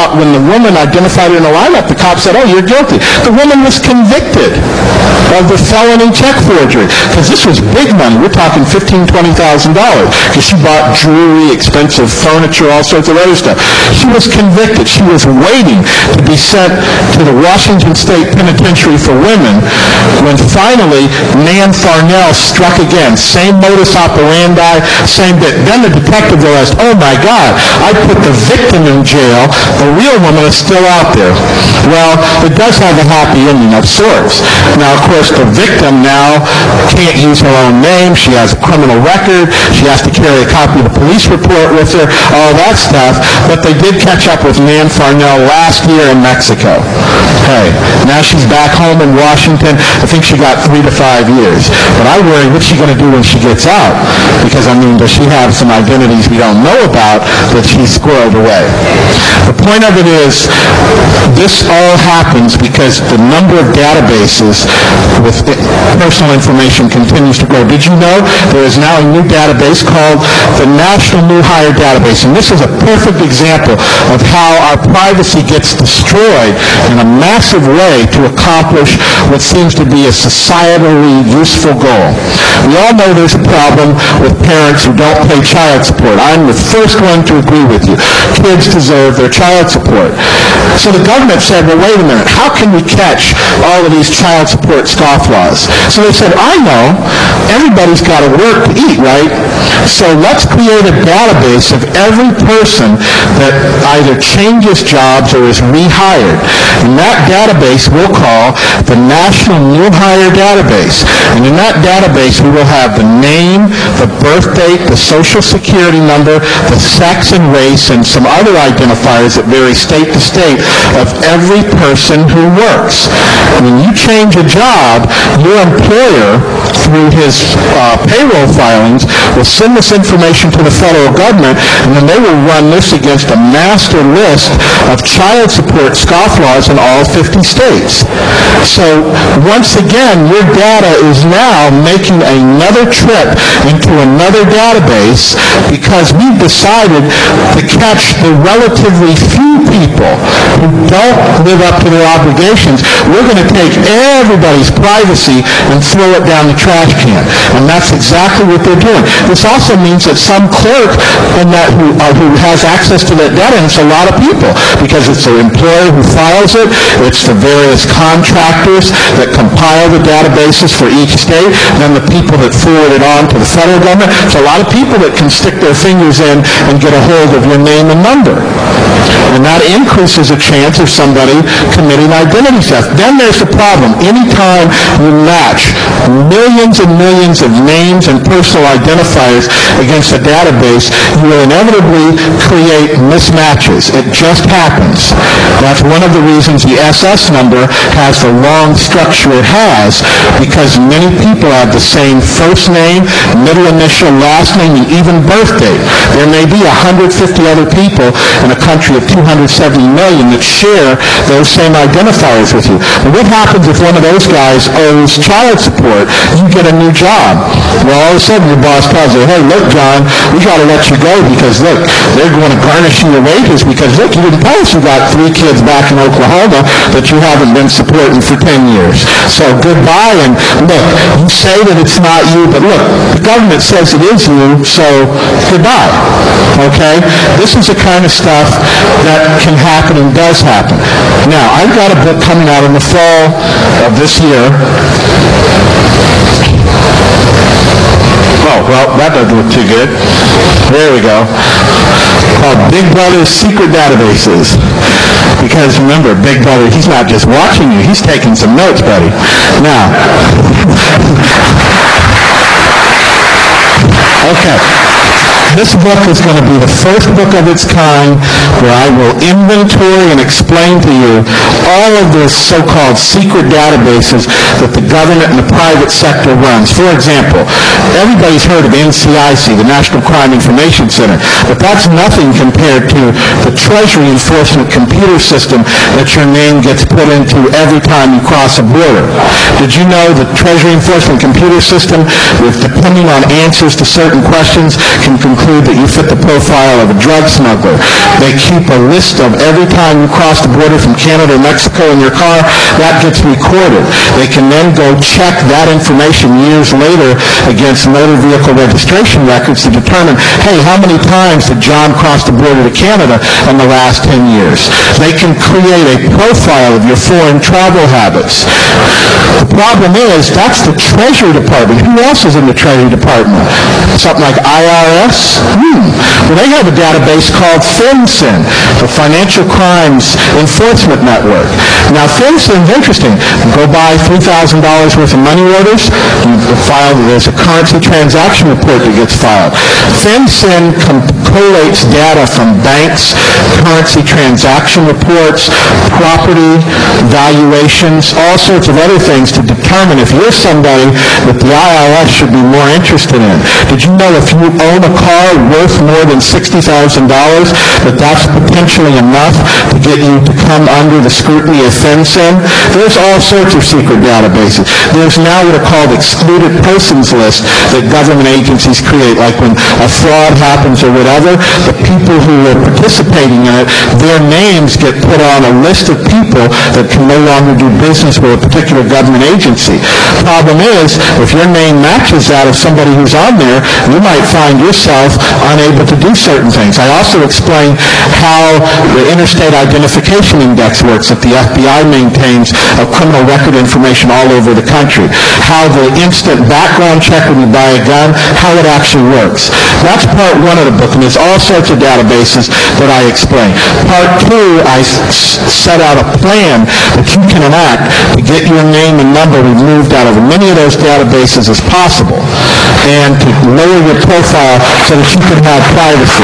woman identified her in the lineup, the cop said, oh, you're guilty. The woman was convicted of the felony check forgery, because this was big money. We're talking $15,000, $20,000, because she bought jewelry, expensive furniture, all sorts of other stuff. She was convicted. She was waiting to be sent to the Washington State Penitentiary for Women when finally Nan Farnell struck again. Same modus operandi, same bit. Then the detective realized, oh my God, I put the victim in jail. The real woman is still out there. Well, it does have a happy ending of sorts. Now, of course, the victim now can't use her own name. She has a criminal record. She has to carry a copy of the police report with her, all that stuff. But they did catch up with Nan Farnell last year in Mexico. Hey, now she's back home in Washington. I think she got 3 to 5 years. But I worry, what's she going to do when she gets out? Because, does she have some identities we don't know about that she's squirreled away? The point of it is, this all happens because the number of databases with personal information continues to grow. Did you know there is now a new database called the National New Hire Database? And this is a perfect example of how our privacy gets destroyed in a massive way to accomplish what seems to be a societally useful goal. We all know there's a problem with parents who don't pay child support. I'm the first one to agree with you. Kids deserve their child support. So the government said, well, wait a minute, how can we catch all of these child support scofflaws? So they said, I know, everybody's got to work to eat, right? So let's create a database of every person that either changes jobs or is rehired. And that database we'll call the National New Hire Database. And in that database we will have the name, the birth date, the social security number, the sex and race, and some other identifiers that vary state to state of every person who works. When you change a job, your employer, through his payroll filings, will send this information to the federal government, and then they will run this against a master list of child support scofflaws in all 50 states. So once again, your data is now making another trip into another database because we've decided to catch the relatively few people who don't live up to their obligations. We're going to take everybody's privacy and throw it down the trash can. And that's exactly what they're doing. This also means that some clerk who has access to that data, and it's a lot of people, because it's the employer who files it, it's the various contractors that compile the databases for each state, and then the people that forward it on to the federal government. It's a lot of people that can stick their fingers in and get a hold of your name and number. And that increases a chance of somebody committing identity theft. Then there's the problem. Anytime you match millions and millions of names and personal identifiers against a database, you will inevitably create mismatches. It just happens. That's one of the reasons the SS number has the long structure it has, because many people have the same first name, middle initial, last name, and even birth date. There may be 150 other people in a country of 270 million that share those same identifiers with you. But what happens if one of those guys owes child support? You get a new job. Well, all of a sudden your boss tells you, hey, look, John, we got to let you go because, look, they're going to garnish your wages because, look, you didn't tell us you got 3 kids back in Oklahoma that you haven't been supporting for 10 years. So goodbye, and look, you say that it's not you, but look, the government says it is you, so goodbye. Okay? This is the kind of stuff that can happen and does happen. Now, I've got a book coming out in the fall of this year. Oh, well, that doesn't look too good. There we go. Called Big Brother's Secret Databases. Because remember, Big Brother, he's not just watching you, he's taking some notes, buddy. Now, Okay. This book is going to be the first book of its kind where I will inventory and explain to you all of the so-called secret databases that the government and the private sector runs. For example, everybody's heard of NCIC, the National Crime Information Center, but that's nothing compared to the Treasury Enforcement computer system that your name gets put into every time you cross a border. Did you know the Treasury Enforcement computer system, depending on answers to certain questions, can conclude that you fit the profile of a drug smuggler? They keep a list of every time you cross the border from Canada or Mexico in your car. That gets recorded. They can then go check that information years later against motor vehicle registration records to determine, hey, how many times did John cross the border to Canada in the last 10 years? They can create a profile of your foreign travel habits. The problem is, that's the Treasury Department. Who else is in the Treasury Department? Something like IRS? Well, they have a database called FinCEN, the Financial Crimes Enforcement Network. Now, FinCEN's interesting. You go buy $3,000 worth of money orders, there's a currency transaction report that gets filed. FinCEN collates data from banks, currency transaction reports, property valuations, all sorts of other things to determine if you're somebody that the IRS should be more interested in. Did you know if you own a car worth more than $60,000, that that's potentially enough to get you to come under the scrutiny of FinCEN? There's all sorts of secret databases. There's now what are called excluded persons lists that government agencies create, like when a fraud happens or whatever, the people who are participating in it, their names get put on a list of people that can no longer do business with a particular government agency. Problem is, if your name matches that of somebody who's on there, you might find yourself unable to do certain things. I also explain how the Interstate Identification Index works that the FBI maintains of criminal record information all over the country. How the instant background check when you buy a gun, how it actually works. That's part one of the book, and there's all sorts of databases that I explain. Part two, I set out a plan that you can enact to get your name and number removed out of as many of those databases as possible, and to lower your profile so that you can have privacy.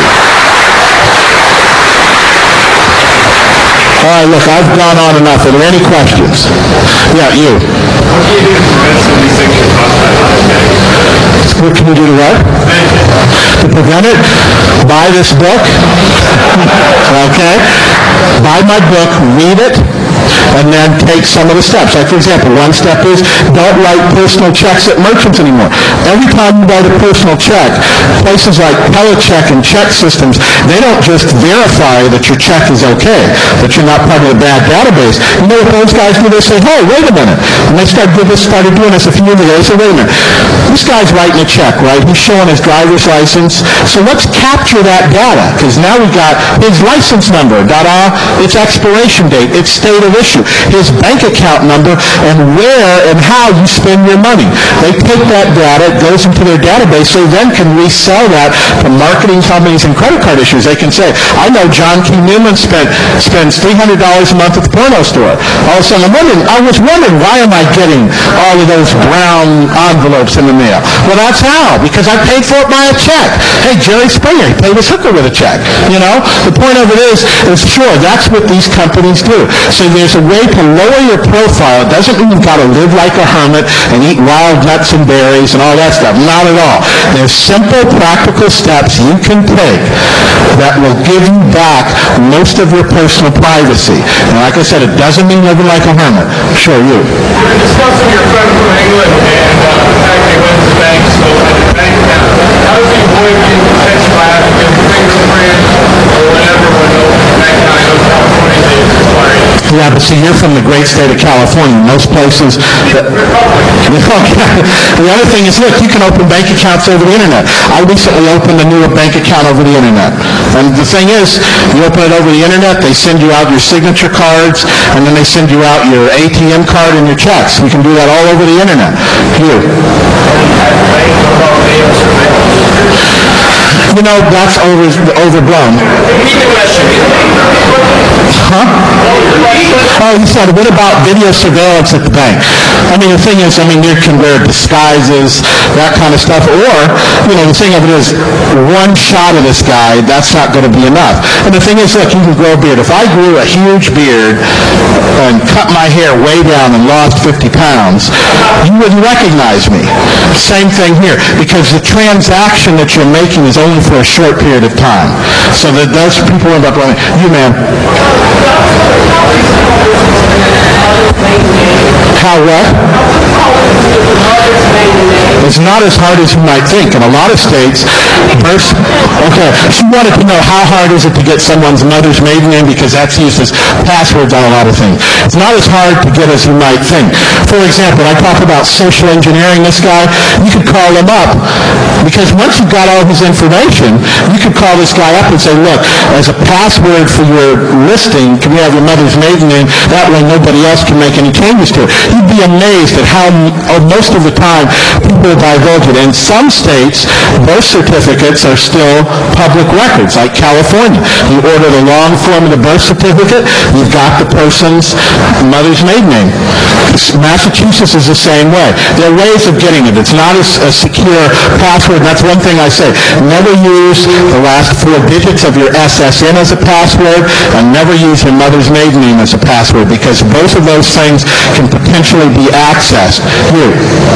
All right, look, I've gone on enough. Are there any questions? Yeah, you. What can you do to prevent some of these things from possible? What can you do to what? To prevent it? Buy this book. Okay? Buy my book, read it, and then take some of the steps. Like, for example, one step is don't write personal checks at merchants anymore. Every time you write a personal check, places like Telecheck and check systems, they don't just verify that your check is okay, that you're not part of a bad database. You know what those guys do? They say, hey, wait a minute. When they started doing this a few years ago, they said, wait a minute. This guy's writing a check, right? He's showing his driver's license. So let's capture that data, because now we got his license number, its expiration date, its state of issue, his bank account number, and where and how you spend your money. They take that data, it goes into their database, so they then can resell that to marketing companies and credit card issuers. They can say, I know John Q. Newman spends $300 a month at the porno store. All of a sudden, I was wondering, why am I getting all of those brown envelopes in the mail? Well, that's how, because I paid for it by a check. Hey, Jerry Springer, he paid his hooker with a check. You know, the point of it is sure, that's what these companies do. So there's a way to lower your profile. It doesn't mean you've got to live like a hermit and eat wild nuts and berries and all that stuff. Not at all. There's simple, practical steps you can take that will give you back most of your personal privacy. And like I said, it doesn't mean living like a hermit. Sure, you. You're discussing your friend from England and the fact they went to the bank to open a bank account. How does he avoid being detected by having to fingerprint or whatever when opening a bank account in California they require you? Yeah, but see, you're from the great state of California. Most places... The other thing is, look, you can open bank accounts over the internet. I recently opened a new bank account over the internet. And the thing is, you open it over the internet, they send you out your signature cards, and then they send you out your ATM card and your checks. You can do that all over the internet. You know, that's overblown. Repeat the question. Huh? Oh, he said, what about video surveillance at the bank? I mean, the thing is, you can wear disguises, that kind of stuff, or, the thing of it is, one shot of this guy, that's not going to be enough. And the thing is, look, you can grow a beard. If I grew a huge beard and cut my hair way down and lost 50 pounds, you wouldn't recognize me. Same thing here, because the transaction that you're making is only for a short period of time. So that those people end up running. You, man. How what? It's not as hard as you might think. In a lot of states, she wanted to know how hard is it to get someone's mother's maiden name, because that's used as passwords on a lot of things. It's not as hard to get as you might think. For example, I talk about social engineering this guy. You could call him up, because once you've got all his information, you could call this guy up and say, look, as a password for your listing, can we have your mother's maiden name? That way nobody else can make any changes to it. You'd be amazed at how most of the time people divulge it. In some states, birth certificates are still public records, like California. You order the long form of the birth certificate, you've got the person's mother's maiden name. Massachusetts is the same way. There are ways of getting it. It's not as a secure password. That's one thing I say. Never use the last 4 digits of your SSN as a password, and never use your mother's maiden name as a password, because both of those things can potentially be accessed. You.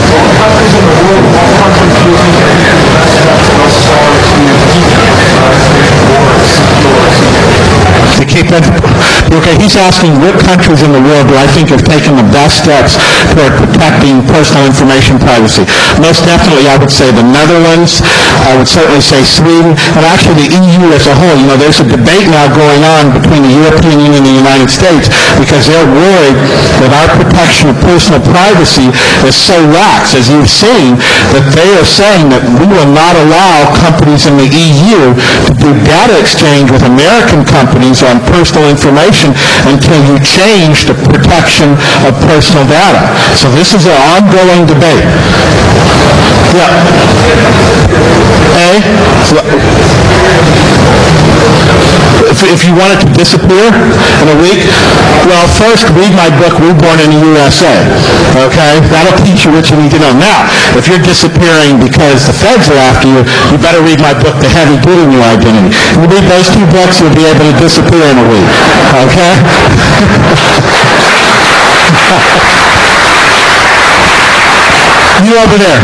To keep it, okay, he's asking what countries in the world do I think have taken the best steps toward protecting personal information privacy. Most definitely, I would say the Netherlands. I would certainly say Sweden, and actually the EU as a whole. There's a debate now going on between the European Union and the United States, because they're worried that our protection of personal privacy is so lax, as you've seen, that they are saying that we will not allow companies in the EU to do data exchange with American companies on personal information until you change the protection of personal data. So this is an ongoing debate. Yeah. If you want it to disappear in a week, well, first read my book, Reborn in the USA. Okay? That'll teach you what you need to know. Now, if you're disappearing because the feds are after you, you better read my book, The Heavy Duty New Identity. You read those 2 books, you'll be able to disappear in a week. Okay? You over there.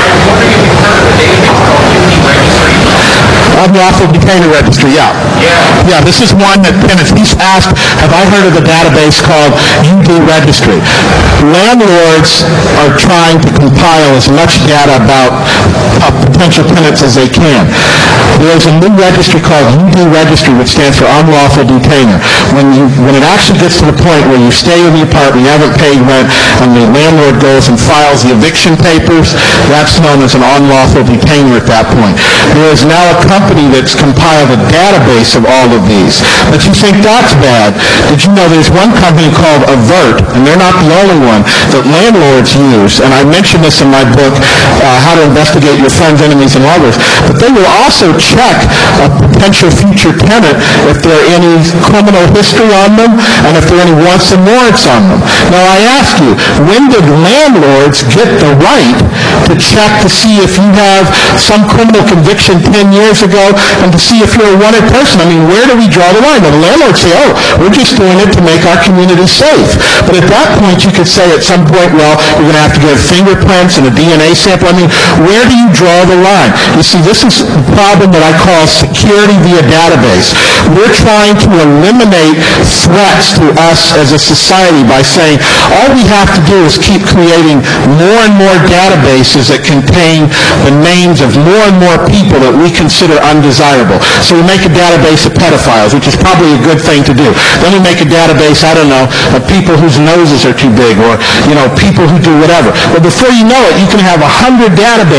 Unlawful Detainer Registry, yeah. Yeah, this is one that he's asked, have I heard of a database called UD Registry? Landlords are trying to compile as much data about potential tenants as they can. There's a new registry called UD Registry, which stands for Unlawful Detainer. When it actually gets to the point where you stay in the apartment, you haven't paid rent, and the landlord goes and files the eviction papers, that's known as an unlawful detainer at that point. There is now a company that's compiled a database of all of these. But you think that's bad. Did you know there's one company called Avert, and they're not the only one, that landlords use, and I mentioned this in my book, How to Investigate Your Friends, Enemies, and Lovers, but they will also check a potential future tenant if there are any criminal history on them, and if there are any wants and warrants on them. Now I ask you, when did landlords get the right to check to see if you have some criminal conviction 10 years ago and to see if you're a wanted person? I mean, where do we draw the line? Now, the landlords say, oh, we're just doing it to make our community safe. But at that point, you could say at some point, well, you're going to have to give fingerprints and a DNA sample. I mean, where do you draw the line? You see, this is a problem that I call security via database. We're trying to eliminate threats to us as a society by saying all we have to do is keep creating more and more databases that contain the names of more and more people that we consider undesirable. So we make a database of pedophiles, which is probably a good thing to do. Then we make a database, I don't know, of people whose noses are too big, or, people who do whatever. But before you know it, you can have 100 databases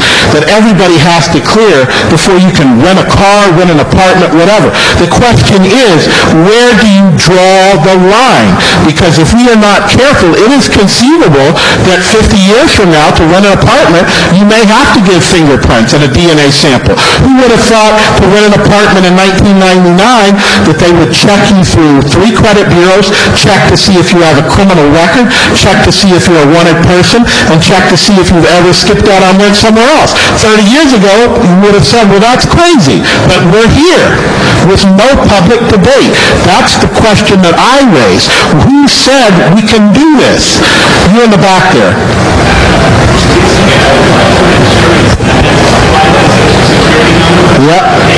that everybody has to clear before you can rent a car, rent an apartment, whatever. The question is, where do you draw the line? Because if we are not careful, it is conceivable that 50 years from now, to rent an apartment, you may have to give fingerprints and a DNA sample. Who would have thought to rent an apartment in 1999 that they would check you through 3 credit bureaus, check to see if you have a criminal record, check to see if you're a wanted person, and check to see if you've ever skipped out on rent somewhere else. 30 years ago, you would have said, well, that's crazy. But we're here with no public debate. That's the question that I raise. Who said we can do this? You in the back there. Yep.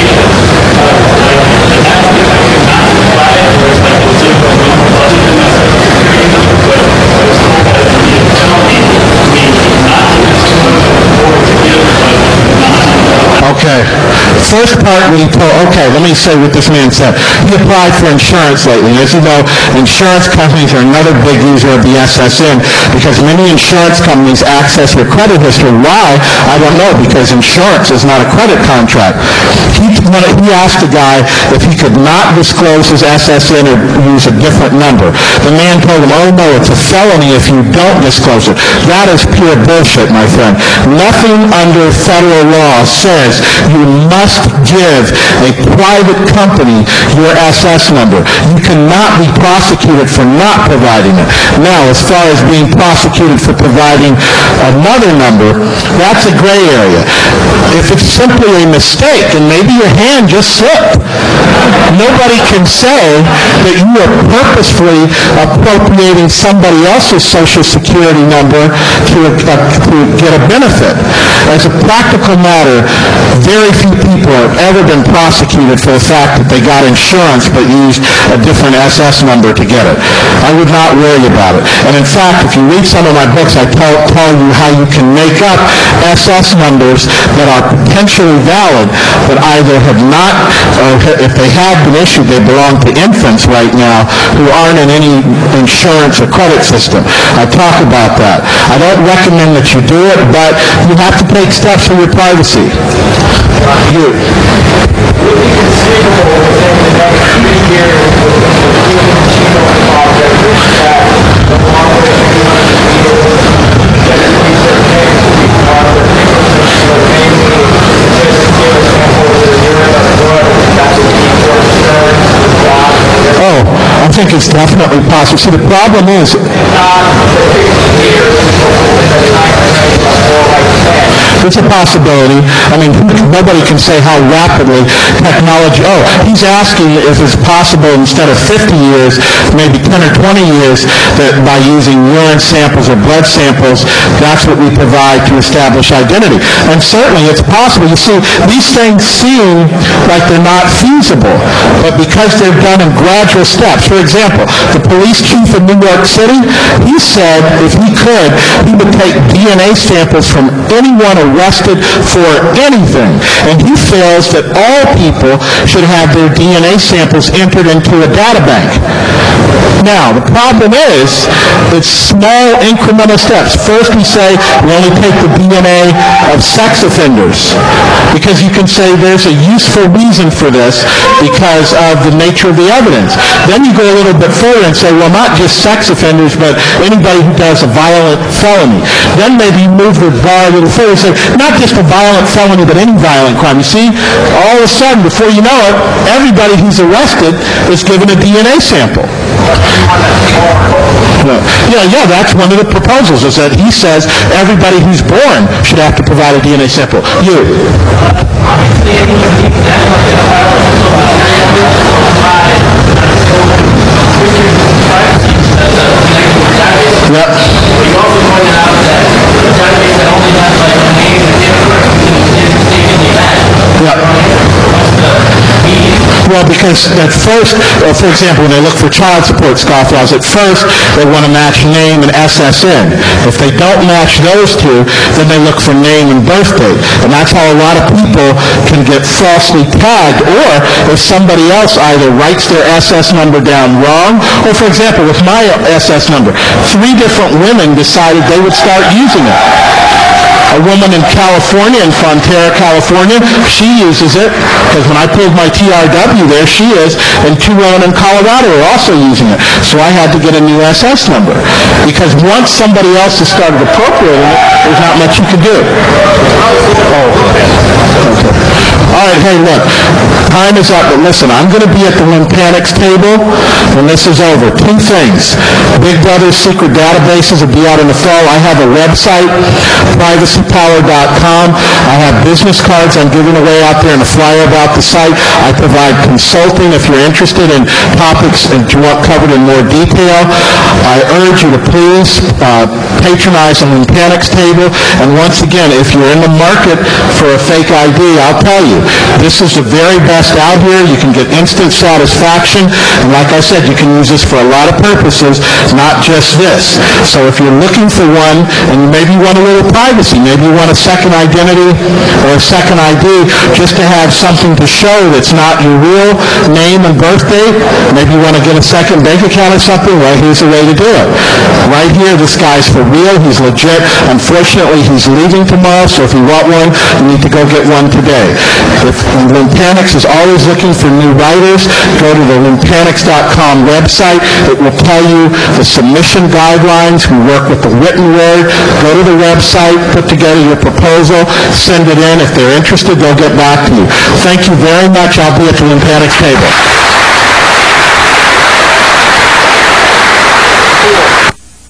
Okay. First part when he told, okay, let me say what this man said. He applied for insurance lately. As you know, insurance companies are another big user of the SSN because many insurance companies access your credit history. Why? I don't know, because insurance is not a credit contract. He asked the guy if he could not disclose his SSN or use a different number. The man told him, oh no, it's a felony if you don't disclose it. That is pure bullshit, my friend. Nothing under federal law says you must give a private company your SS number. You cannot be prosecuted for not providing it. Now, as far as being prosecuted for providing another number, that's a gray area. If it's simply a mistake, and maybe your hand just slipped, nobody can say that you are purposefully appropriating somebody else's Social Security number to get a benefit. As a practical matter, very few people have ever been prosecuted for the fact that they got insurance but used a different SS number to get it. I would not worry about it. And in fact, if you read some of my books, I tell you how you can make up SS numbers that are potentially valid but either have not, or if they have been issued, they belong to infants right now who aren't in any insurance or credit system. I talk about that. I don't recommend that you do it, but you have to take steps for your privacy. You. Would be conceivable within the next 3 years with the Chino project that the law will be that at least their case will be part of the fingerprints, so maybe just give a sample of the urine or blood that would be for insurance or block. Oh, I think it's definitely possible. See, the problem is not for 50 years, but within the time frame of more like 10. It's a possibility. I mean, nobody can say how rapidly technology... Oh, he's asking if it's possible instead of 50 years, maybe 10 or 20 years, that by using urine samples or blood samples, that's what we provide to establish identity. And certainly it's possible. You see, these things seem like they're not feasible, but because they're done in gradual steps. For example, the police chief in New York City, he said if he could, he would take DNA samples from anyone arrested for anything. And he feels that all people should have their DNA samples entered into a data bank. Now, the problem is, it's small incremental steps. First we say we only take the DNA of sex offenders because you can say there's a useful reason for this because of the nature of the evidence. Then you go a little bit further and say, well, not just sex offenders, but anybody who does a violent felony. Then maybe you move the bar a little further and say, not just a violent felony, but any violent crime. You see, all of a sudden, before you know it, everybody who's arrested is given a DNA sample. Yeah, that's one of the proposals, is that he says everybody who's born should have to provide a DNA sample. You. Yep. You also pointed out that the database that only has like a name and didn't save any of that. Yep. Well, because at first, for example, when they look for child support scofflaws, at first they want to match name and SSN. If they don't match those two, then they look for name and birth date. And that's how a lot of people can get falsely tagged, or if somebody else either writes their SS number down wrong, or for example, with my SS number, 3 different women decided they would start using it. A woman in California, in Frontera, California, she uses it, because when I pulled my TRW there, she is, and 2 women in Colorado are also using it. So I had to get a new SS number, because once somebody else has started appropriating it, there's not much you can do. All right, hey, look, time is up, but listen, I'm going to be at the Lympanix table when this is over. 2 things. Big Brother's secret databases will be out in the fall. I have a website, privacypower.com. I have business cards I'm giving away out there and a flyer about the site. I provide consulting if you're interested in topics that you want covered in more detail. I urge you to please patronize the Lympanix table. And once again, if you're in the market for a fake ID, I'll tell you, this is the very best out here. You can get instant satisfaction. And like I said, you can use this for a lot of purposes, not just this. So if you're looking for one, and maybe you want a little privacy, maybe you want a second identity or a second ID, just to have something to show that's not your real name and birth date, maybe you want to get a second bank account or something, well, here's the way to do it. Right here, this guy's for real. He's legit. Unfortunately, he's leaving tomorrow, so if you want one, you need to go get one today. If Lympanix is always looking for new writers, go to the Lympanix.com website. It will tell you the submission guidelines. We work with the written word. Go to the website, put together your proposal, send it in. If they're interested, they'll get back to you. Thank you very much. I'll be at the Lympanix table.